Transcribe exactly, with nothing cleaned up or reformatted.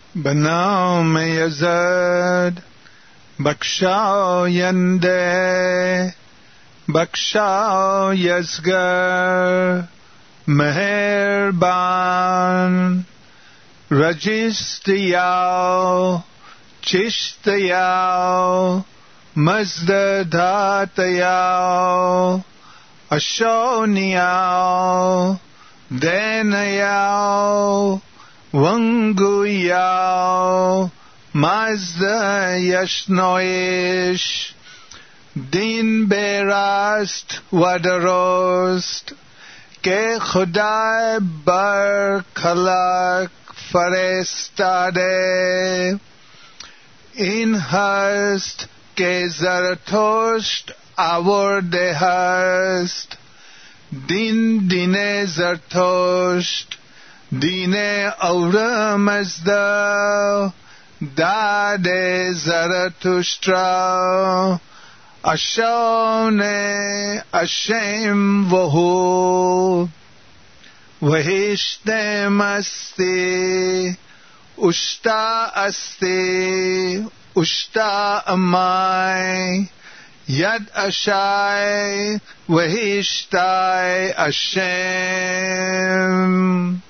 Bana meyazad Baksha yande Baksha yazgar Meherban Rajistiyao Chishtiyao Mazdadhatayao Ashoniyao Denayao Vanguyao Mazda Yashnoish Din Berast Wadarost Ke Khudai Bar Khalak Farestade In hast Ke Zaratosht Avorde hast Din Dine Zartosht Dine Aura Mazda Dade Zarathustra Ashone Ashem Vahu Vahishtem Asti Ushta Asti Ushta Amai Yad Ashai Vahishtai Ashem